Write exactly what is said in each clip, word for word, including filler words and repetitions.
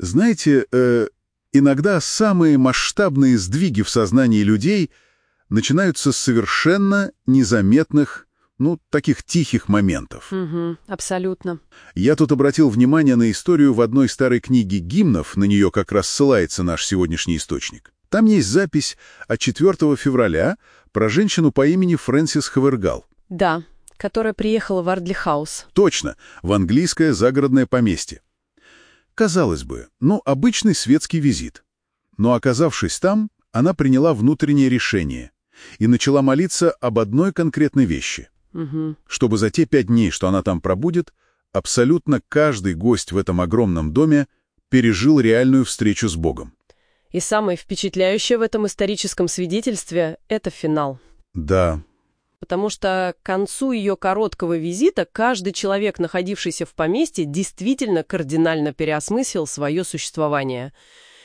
Знаете, э, иногда самые масштабные сдвиги в сознании людей начинаются с совершенно незаметных, ну, таких тихих моментов. Угу, абсолютно. Я тут обратил внимание на историю в одной старой книге гимнов, на нее как раз ссылается наш сегодняшний источник. Там есть запись от четвёртого февраля про женщину по имени Фрэнсис Хавергал. Да, которая приехала в Ардли-хаус. Точно, в английское загородное поместье. Казалось бы, ну, обычный светский визит. Но оказавшись там, она приняла внутреннее решение и начала молиться об одной конкретной вещи. Угу. Чтобы за те пять дней, что она там пробудет, абсолютно каждый гость в этом огромном доме пережил реальную встречу с Богом. И самое впечатляющее в этом историческом свидетельстве — это финал. Да. Потому что к концу ее короткого визита каждый человек, находившийся в поместье, действительно кардинально переосмыслил свое существование.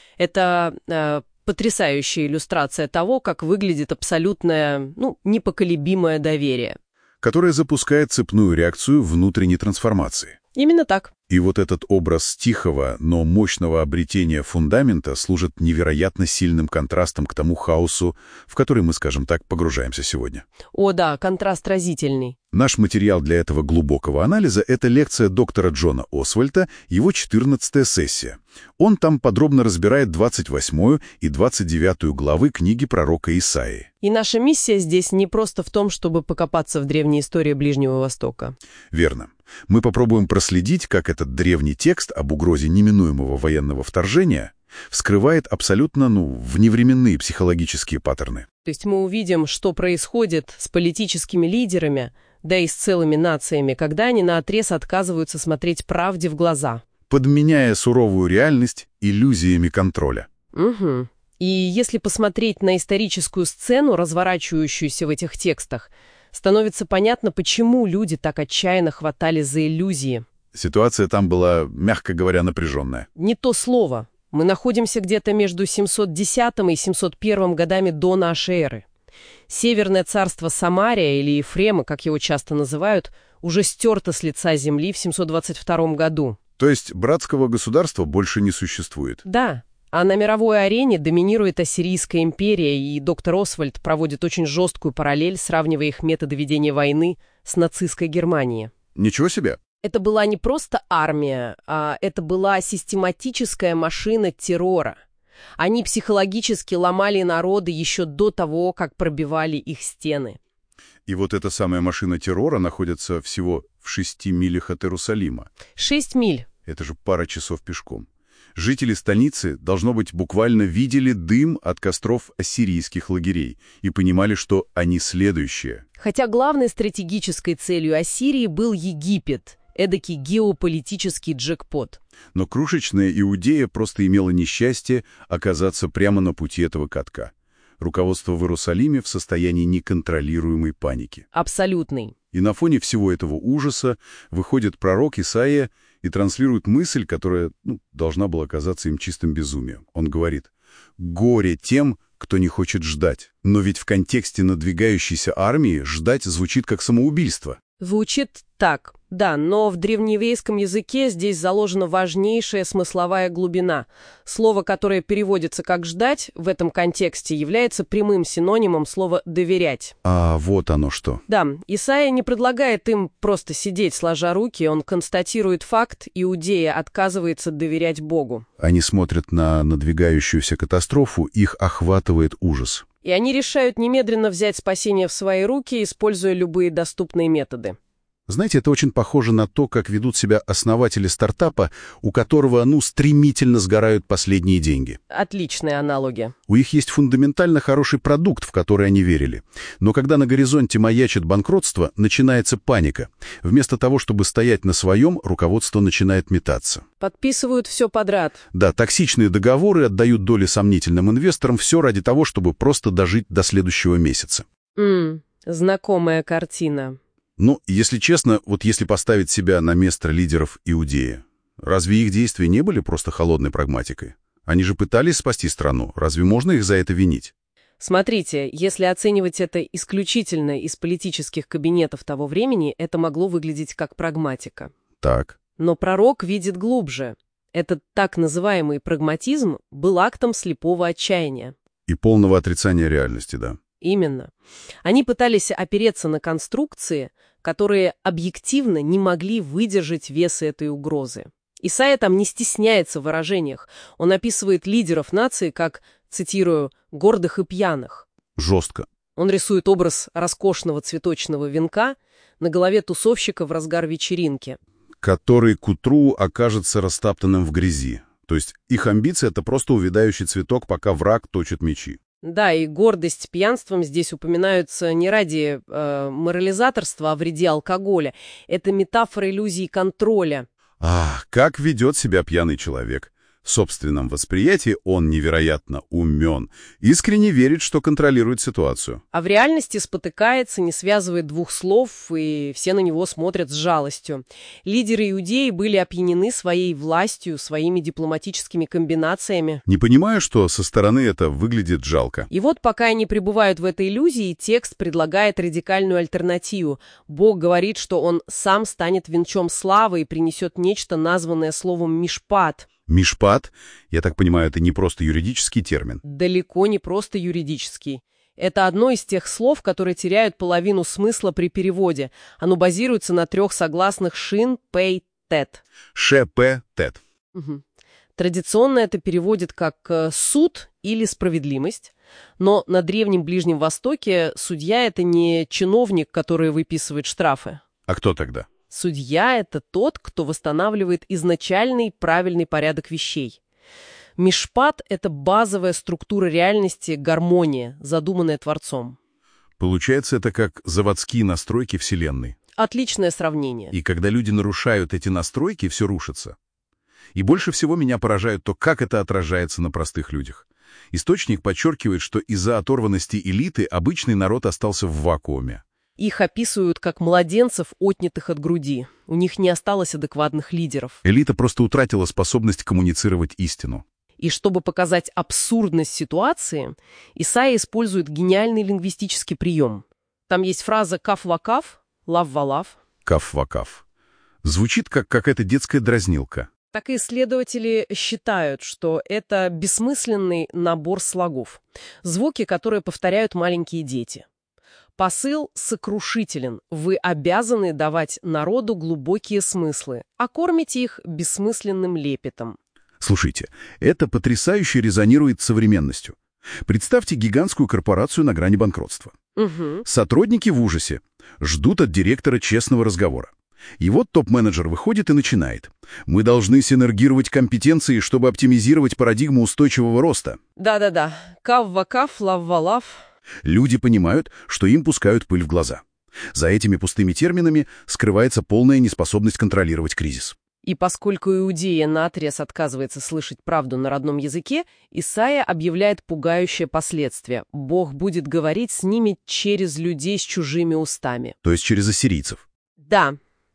Это э, потрясающая иллюстрация того, как выглядит абсолютное, ну, непоколебимое доверие. Которое запускает цепную реакцию внутренней трансформации. Именно так. И вот этот образ тихого, но мощного обретения фундамента служит невероятно сильным контрастом к тому хаосу, в который мы, скажем так, погружаемся сегодня. О да, контраст разительный. Наш материал для этого глубокого анализа — это лекция доктора Джона Освальта, его четырнадцатая сессия. Он там подробно разбирает двадцать восьмую и двадцать девятую главы книги пророка Исаии. И наша миссия здесь не просто в том, чтобы покопаться в древней истории Ближнего Востока. Верно. Мы попробуем проследить, как этот древний текст об угрозе неминуемого военного вторжения вскрывает абсолютно, ну, вневременные психологические паттерны. То есть мы увидим, что происходит с политическими лидерами, да и с целыми нациями, когда они наотрез отказываются смотреть правде в глаза. Подменяя суровую реальность иллюзиями контроля. Угу. И если посмотреть на историческую сцену, разворачивающуюся в этих текстах, становится понятно, почему люди так отчаянно хватались за иллюзии. Ситуация там была, мягко говоря, напряженная. Не то слово. Мы находимся где-то между семьсот десятым и семьсот первым годами до нашей эры. Северное царство Самария, или Ефрема, как его часто называют, уже стерто с лица земли в семьсот двадцать втором году. То есть братского государства больше не существует? Да. А на мировой арене доминирует Ассирийская империя, и доктор Освальд проводит очень жесткую параллель, сравнивая их методы ведения войны с нацистской Германией. Ничего себе! Это была не просто армия, а это была систематическая машина террора. Они психологически ломали народы еще до того, как пробивали их стены. И вот эта самая машина террора находится всего в шести милях от Иерусалима. Шесть миль. Это же пара часов пешком. Жители столицы, должно быть, буквально видели дым от костров ассирийских лагерей и понимали, что они следующие. Хотя главной стратегической целью Ассирии был Египет, эдакий геополитический джекпот. Но крошечная Иудея просто имела несчастье оказаться прямо на пути этого катка. Руководство в Иерусалиме в состоянии неконтролируемой паники. Абсолютный. И на фоне всего этого ужаса выходит пророк Исаия и транслирует мысль, которая, ну, должна была казаться им чистым безумием. Он говорит: «Горе тем, кто не хочет ждать». Но ведь в контексте надвигающейся армии ждать звучит как самоубийство. Звучит так, да, но в древнееврейском языке здесь заложена важнейшая смысловая глубина. Слово, которое переводится как «ждать», в этом контексте является прямым синонимом слова «доверять». А вот оно что. Да, Исаия не предлагает им просто сидеть сложа руки, он констатирует факт: Иудея отказывается доверять Богу. Они смотрят на надвигающуюся катастрофу, их охватывает ужас. И они решают немедленно взять спасение в свои руки, используя любые доступные методы. Знаете, это очень похоже на то, как ведут себя основатели стартапа, у которого, ну, стремительно сгорают последние деньги. Отличная аналогия. У них есть фундаментально хороший продукт, в который они верили. Но когда на горизонте маячит банкротство, начинается паника. Вместо того, чтобы стоять на своем, руководство начинает метаться. Подписывают все подряд. Да, токсичные договоры отдают доли сомнительным инвесторам, все ради того, чтобы просто дожить до следующего месяца. Ммм, знакомая картина. Ну, если честно, вот если поставить себя на место лидеров Иудеи, разве их действия не были просто холодной прагматикой? Они же пытались спасти страну. Разве можно их за это винить? Смотрите, если оценивать это исключительно из политических кабинетов того времени, это могло выглядеть как прагматика. Так. Но пророк видит глубже. Этот так называемый прагматизм был актом слепого отчаяния. И полного отрицания реальности, да. Именно. Они пытались опереться на конструкции, которые объективно не могли выдержать веса этой угрозы. Исайя там не стесняется в выражениях. Он описывает лидеров нации как, цитирую, «гордых и пьяных». Жестко. Он рисует образ роскошного цветочного венка на голове тусовщика в разгар вечеринки. Который к утру окажется растоптанным в грязи. То есть их амбиция — это просто увядающий цветок, пока враг точит мечи. Да, и гордость пьянством здесь упоминаются не ради э, морализаторства о вреде алкоголя. Это метафора иллюзии контроля. А, как ведет себя пьяный человек. В собственном восприятии он невероятно умен, искренне верит, что контролирует ситуацию. А в реальности спотыкается, не связывает двух слов, и все на него смотрят с жалостью. Лидеры иудеи были опьянены своей властью, своими дипломатическими комбинациями. Не понимаю, что со стороны это выглядит жалко. И вот пока они пребывают в этой иллюзии, текст предлагает радикальную альтернативу. Бог говорит, что он сам станет венцом славы и принесет нечто, названное словом «мишпат». Мишпат, я так понимаю, это не просто юридический термин. Далеко не просто юридический. Это одно из тех слов, которые теряют половину смысла при переводе. Оно базируется на трех согласных шин, пей, тет. Ш, П, тет. Угу. Традиционно это переводит как «суд» или «справедливость». Но на Древнем Ближнем Востоке судья — это не чиновник, который выписывает штрафы. А кто тогда? Судья — это тот, кто восстанавливает изначальный правильный порядок вещей. Мишпат — это базовая структура реальности, гармония, задуманная Творцом. Получается, это как заводские настройки Вселенной. Отличное сравнение. И когда люди нарушают эти настройки, все рушится. И больше всего меня поражает то, как это отражается на простых людях. Источник подчеркивает, что из-за оторванности элиты обычный народ остался в вакууме. Их описывают как младенцев, отнятых от груди. У них не осталось адекватных лидеров. Элита просто утратила способность коммуницировать истину. И чтобы показать абсурдность ситуации, Исайя использует гениальный лингвистический прием. Там есть фраза «каф-вакаф», «лав-валав». Каф-вакаф. Звучит как какая-то детская дразнилка. Так и исследователи считают, что это бессмысленный набор слогов. Звуки, которые повторяют маленькие дети. Посыл сокрушителен. Вы обязаны давать народу глубокие смыслы, а кормите их бессмысленным лепетом. Слушайте, это потрясающе резонирует с современностью. Представьте гигантскую корпорацию на грани банкротства. Угу. Сотрудники в ужасе, ждут от директора честного разговора. И вот топ-менеджер выходит и начинает. Мы должны синергировать компетенции, чтобы оптимизировать парадигму устойчивого роста. Да-да-да. Кав-вакаф, лав-валав. Люди понимают, что им пускают пыль в глаза. За этими пустыми терминами скрывается полная неспособность контролировать кризис. И поскольку Иудея наотрез отказывается слышать правду на родном языке, Исайя объявляет пугающее последствие. Бог будет говорить с ними через людей с чужими устами. То есть через ассирийцев. Да.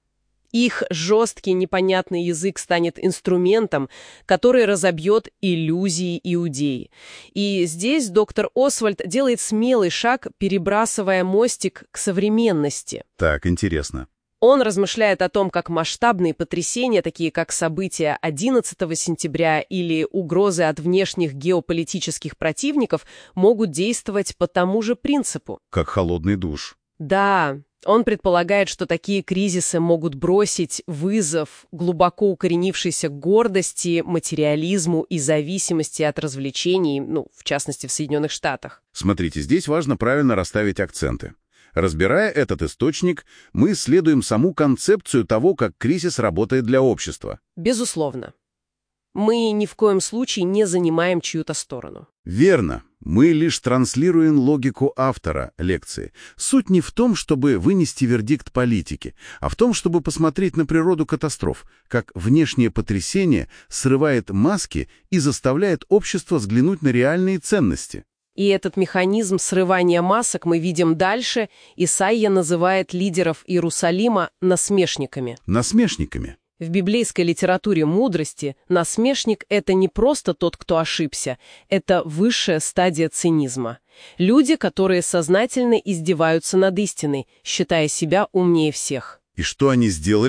Их жесткий непонятный язык станет инструментом, который разобьет иллюзии иудеи. И здесь доктор Освальд делает смелый шаг, перебрасывая мостик к современности. Так, интересно. Он размышляет о том, как масштабные потрясения, такие как события одиннадцатого сентября или угрозы от внешних геополитических противников, могут действовать по тому же принципу. Как холодный душ. Да. Он предполагает, что такие кризисы могут бросить вызов глубоко укоренившейся гордости, материализму и зависимости от развлечений, ну, в частности, в Соединенных Штатах. Смотрите, здесь важно правильно расставить акценты. Разбирая этот источник, мы исследуем саму концепцию того, как кризис работает для общества. Безусловно. Мы ни в коем случае не занимаем чью-то сторону. Верно. Мы лишь транслируем логику автора лекции. Суть не в том, чтобы вынести вердикт политики, а в том, чтобы посмотреть на природу катастроф, как внешнее потрясение срывает маски и заставляет общество взглянуть на реальные ценности. И этот механизм срывания масок мы видим дальше. Исайя называет лидеров Иерусалима насмешниками. Насмешниками. В библейской литературе мудрости насмешник — это не просто тот, кто ошибся, это высшая стадия цинизма. Люди, которые сознательно издеваются над истиной, считая себя умнее всех. И что они сделали?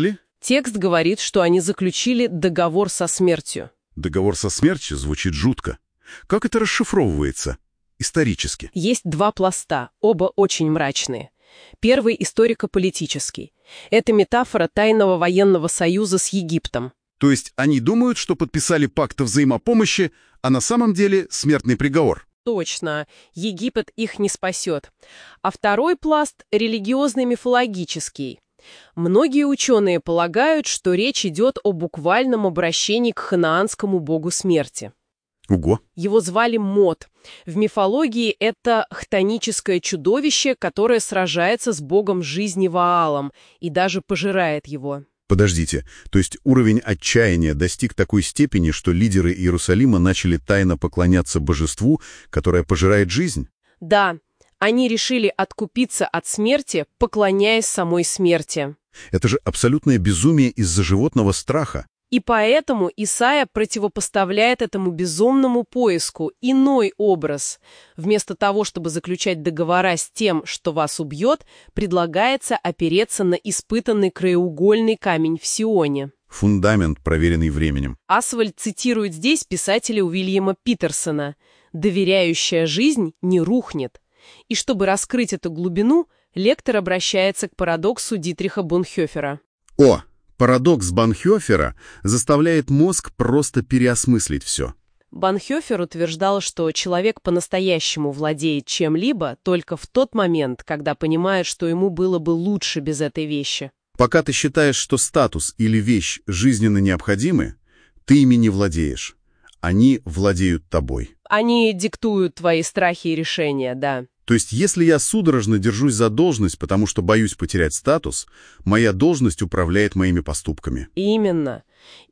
Текст говорит, что они заключили договор со смертью. Договор со смертью звучит жутко. Как это расшифровывается исторически? Есть два пласта, оба очень мрачные. Первый историко-политический. Это метафора тайного военного союза с Египтом. То есть они думают, что подписали пакт о взаимопомощи, а на самом деле смертный приговор. Точно, Египет их не спасет. А второй пласт – религиозно-мифологический. Многие ученые полагают, что речь идет о буквальном обращении к ханаанскому богу смерти. Ого! Его звали Мот. В мифологии это хтоническое чудовище, которое сражается с богом жизни Ваалом и даже пожирает его. Подождите, то есть уровень отчаяния достиг такой степени, что лидеры Иерусалима начали тайно поклоняться божеству, которое пожирает жизнь? Да, они решили откупиться от смерти, поклоняясь самой смерти. Это же абсолютное безумие из-за животного страха. И поэтому Исайя противопоставляет этому безумному поиску иной образ. Вместо того, чтобы заключать договора с тем, что вас убьет, предлагается опереться на испытанный краеугольный камень в Сионе. Фундамент, проверенный временем. Асвальд цитирует здесь писателя Уильяма Питерсона: «Доверяющая жизнь не рухнет». И чтобы раскрыть эту глубину, лектор обращается к парадоксу Дитриха Бонхофера. О! Парадокс Бонхофера заставляет мозг просто переосмыслить все. Бонхофер утверждал, что человек по-настоящему владеет чем-либо только в тот момент, когда понимает, что ему было бы лучше без этой вещи. Пока ты считаешь, что статус или вещь жизненно необходимы, ты ими не владеешь. Они владеют тобой. Они диктуют твои страхи и решения, да. То есть, если я судорожно держусь за должность, потому что боюсь потерять статус, моя должность управляет моими поступками. Именно.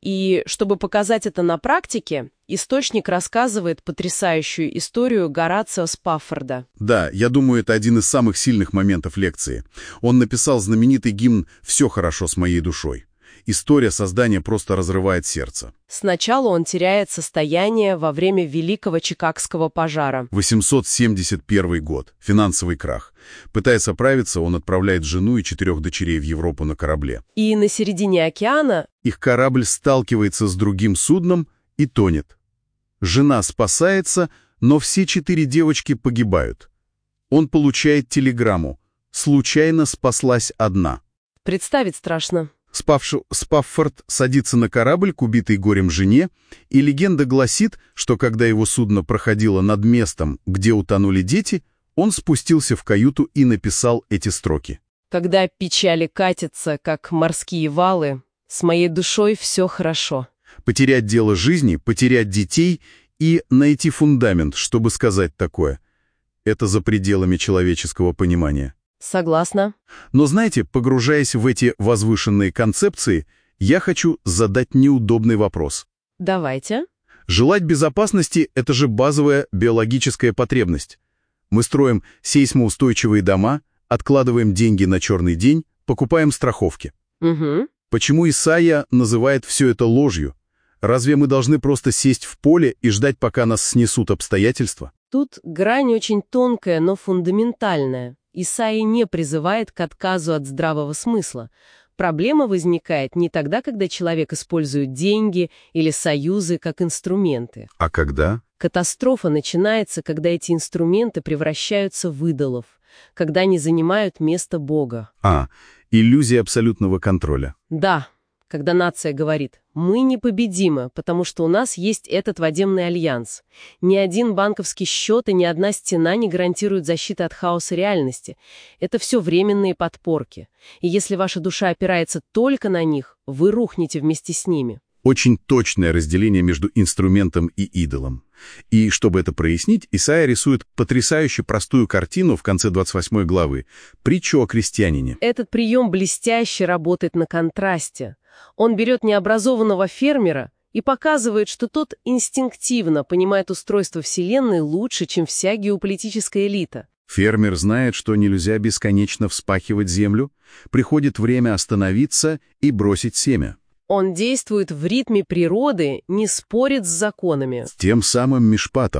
И чтобы показать это на практике, источник рассказывает потрясающую историю Горацио Спаффорда. Да, я думаю, это один из самых сильных моментов лекции. Он написал знаменитый гимн «Все хорошо с моей душой». История создания просто разрывает сердце. Сначала он теряет состояние во время Великого Чикагского пожара. восемьсот семьдесят первый год. Финансовый крах. Пытаясь оправиться, он отправляет жену и четырех дочерей в Европу на корабле. И на середине океана их корабль сталкивается с другим судном и тонет. Жена спасается, но все четыре девочки погибают. Он получает телеграмму. Случайно спаслась одна. Представить страшно. Спавшу, Спаффорд садится на корабль к убитой горем жене, и легенда гласит, что когда его судно проходило над местом, где утонули дети, он спустился в каюту и написал эти строки. «Когда печали катятся, как морские валы, с моей душой все хорошо». Потерять дело жизни, потерять детей и найти фундамент, чтобы сказать такое. Это за пределами человеческого понимания. Согласна. Но знаете, погружаясь в эти возвышенные концепции, я хочу задать неудобный вопрос. Давайте. Желать безопасности – это же базовая биологическая потребность. Мы строим сейсмоустойчивые дома, откладываем деньги на черный день, покупаем страховки. Угу. Почему Исайя называет все это ложью? Разве мы должны просто сесть в поле и ждать, пока нас снесут обстоятельства? Тут грань очень тонкая, но фундаментальная. Исайя не призывает к отказу от здравого смысла. Проблема возникает не тогда, когда человек использует деньги или союзы как инструменты. А когда? Катастрофа начинается, когда эти инструменты превращаются в идолов, когда они занимают место Бога. А, иллюзия абсолютного контроля. Да, когда нация говорит: «Мы непобедимы, потому что у нас есть этот водемный альянс». Ни один банковский счет и ни одна стена не гарантируют защиты от хаоса реальности. Это все временные подпорки. И если ваша душа опирается только на них, вы рухнете вместе с ними. Очень точное разделение между инструментом и идолом. И чтобы это прояснить, Исайя рисует потрясающе простую картину в конце двадцать восьмой главы, притчу о крестьянине. Этот прием блестяще работает на контрасте. Он берет необразованного фермера и показывает, что тот инстинктивно понимает устройство Вселенной лучше, чем вся геополитическая элита. Фермер знает, что нельзя бесконечно вспахивать землю, приходит время остановиться и бросить семя. Он действует в ритме природы, не спорит с законами. Тем самым мишпатом.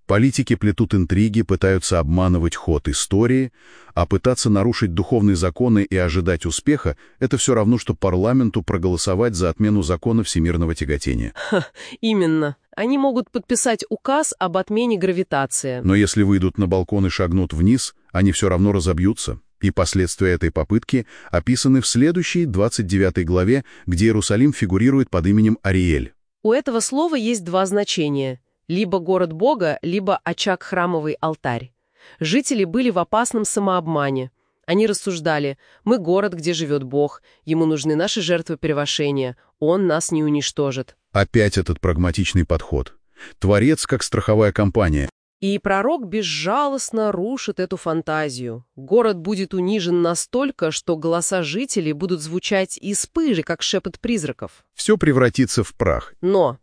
Политики плетут интриги, пытаются обманывать ход истории, а пытаться нарушить духовные законы и ожидать успеха — это все равно, что парламенту проголосовать за отмену закона всемирного тяготения. Ха, именно. Они могут подписать указ об отмене гравитации. Но если выйдут на балкон и шагнут вниз, они все равно разобьются. И последствия этой попытки описаны в следующей, двадцать девятой главе, где Иерусалим фигурирует под именем Ариэль. У этого слова есть два значения. Либо город Бога, либо очаг храмовый алтарь. Жители были в опасном самообмане. Они рассуждали: мы город, где живет Бог, ему нужны наши жертвоприношения, он нас не уничтожит. Опять этот прагматичный подход. Творец как страховая компания. И пророк безжалостно рушит эту фантазию. Город будет унижен настолько, что голоса жителей будут звучать из пыли, как шепот призраков. Все превратится в прах. Но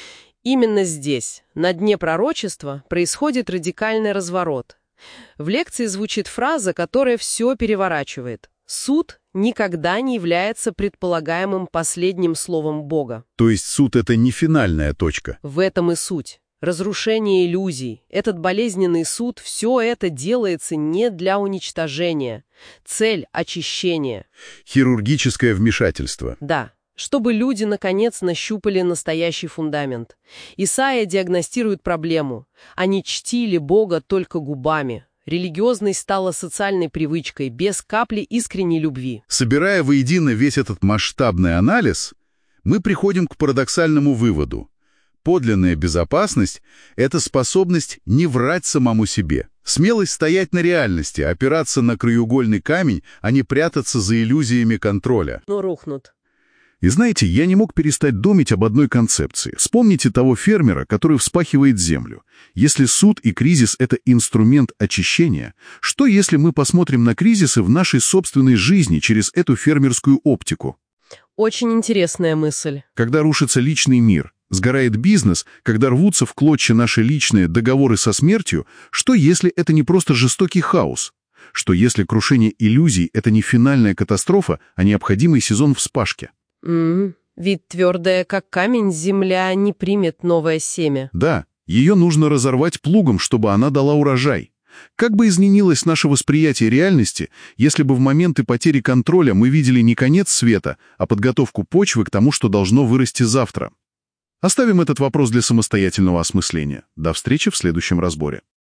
именно здесь, на дне пророчества, происходит радикальный разворот. В лекции звучит фраза, которая все переворачивает. Суд никогда не является предполагаемым последним словом Бога. То есть суд — это не финальная точка. В этом и суть. Разрушение иллюзий, этот болезненный суд, все это делается не для уничтожения. Цель — очищение. Хирургическое вмешательство. Да, чтобы люди, наконец, нащупали настоящий фундамент. Исайя диагностирует проблему. Они чтили Бога только губами. Религиозность стала социальной привычкой, без капли искренней любви. Собирая воедино весь этот масштабный анализ, мы приходим к парадоксальному выводу. Подлинная безопасность — это способность не врать самому себе. Смелость стоять на реальности, опираться на краеугольный камень, а не прятаться за иллюзиями контроля. Но рухнут. И знаете, я не мог перестать думать об одной концепции. Вспомните того фермера, который вспахивает землю. Если суд и кризис — это инструмент очищения, что если мы посмотрим на кризисы в нашей собственной жизни через эту фермерскую оптику? Очень интересная мысль. Когда рушится личный мир, сгорает бизнес, когда рвутся в клочья наши личные договоры со смертью, что если это не просто жестокий хаос? Что если крушение иллюзий — это не финальная катастрофа, а необходимый сезон вспашки? Mm-hmm. Ведь твердая, как камень, земля не примет новое семя. Да, ее нужно разорвать плугом, чтобы она дала урожай. Как бы изменилось наше восприятие реальности, если бы в моменты потери контроля мы видели не конец света, а подготовку почвы к тому, что должно вырасти завтра? Оставим этот вопрос для самостоятельного осмысления. До встречи в следующем разборе.